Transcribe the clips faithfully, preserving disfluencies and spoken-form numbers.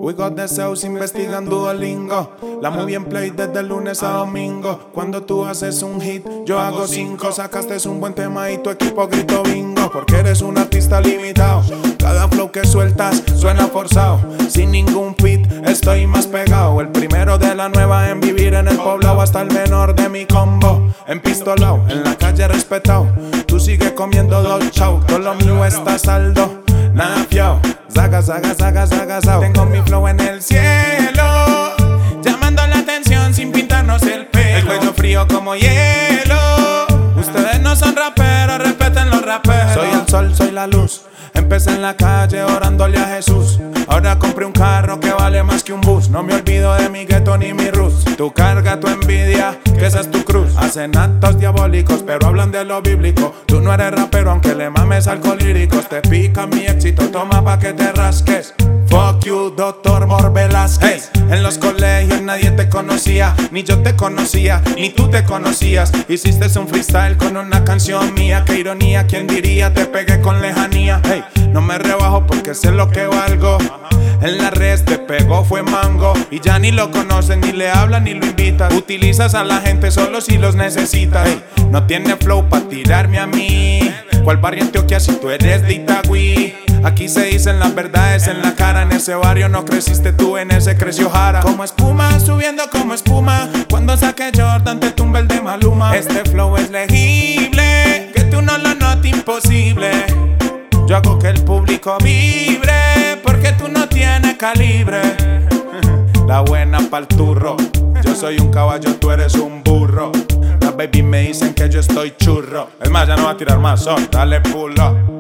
We got the Zeus investigando Duolingo. La movie en play desde lunes a domingo. Cuando tú haces un hit, yo hago cinco. Sacaste un buen tema y tu equipo grito bingo. Porque eres un artista limitado. Cada flow que sueltas suena forzado. Sin ningún fit, estoy más pegado. El primero de la nueva en vivir en el poblado. Hasta el menor de mi combo empistolado, en la calle respetado. Tú sigues comiendo dos chau. Todo lo mío está saldo, nada fiao. Zaga, zaga, zaga, zaga, zaga. Tengo mi flow en el cielo, llamando la atención sin pintarnos el pelo. El cuello frío como hielo. Ustedes no son raperos, respeten los raperos. Soy el sol, soy la luz. Empecé en la calle orándole a Jesús. Ahora compré un carro que vale más que un bus. No me olvido de mi gueto ni mi roots. Tu carga, tu envidia, que esa es tu cruz. Hacen actos diabólicos, pero hablan de lo bíblico. Tú no eres rapero, aunque le mames alcohólicos. Te pica mi éxito, toma pa' que te rasques. Fuck you, doctor Mor Velázquez. Hey, en los colegios nadie te conocía, ni yo te conocía, ni tú te conocías. Hiciste un freestyle con una canción mía. Qué ironía, quién diría, te pegué con lejanía. Hey, no me rebajo porque sé lo que valgo. En la red te pegó fue mango. Y ya ni lo conoces, ni le hablan, ni lo invitas. Utilizas a la gente solo si los necesitas. Hey, no tiene flow pa' tirarme a mí. ¿Cuál barrio Antioquia si tú eres de Itagüí? Aquí se dicen las verdades en la cara. En ese barrio no creciste tú, en ese creció Jara. Como espuma, subiendo como espuma. Cuando saque Jordan te tumba el de Maluma. Este flow es legible, que tú no lo notes imposible. Yo hago que el público vibre, porque tú no tienes calibre. La buena pa'l turro. Yo soy un caballo, tú eres un burro. Las baby me dicen que yo estoy churro. Es más, ya no va a tirar más sol, dale pull up.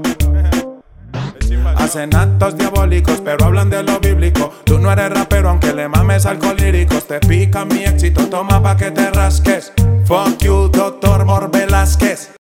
Hacen actos diabólicos, pero hablan de lo bíblico. Tú no eres rapero, aunque le mames alcohólicos. Te pica mi éxito, toma pa' que te rasques. Fuck you, doctor Mor Velázquez.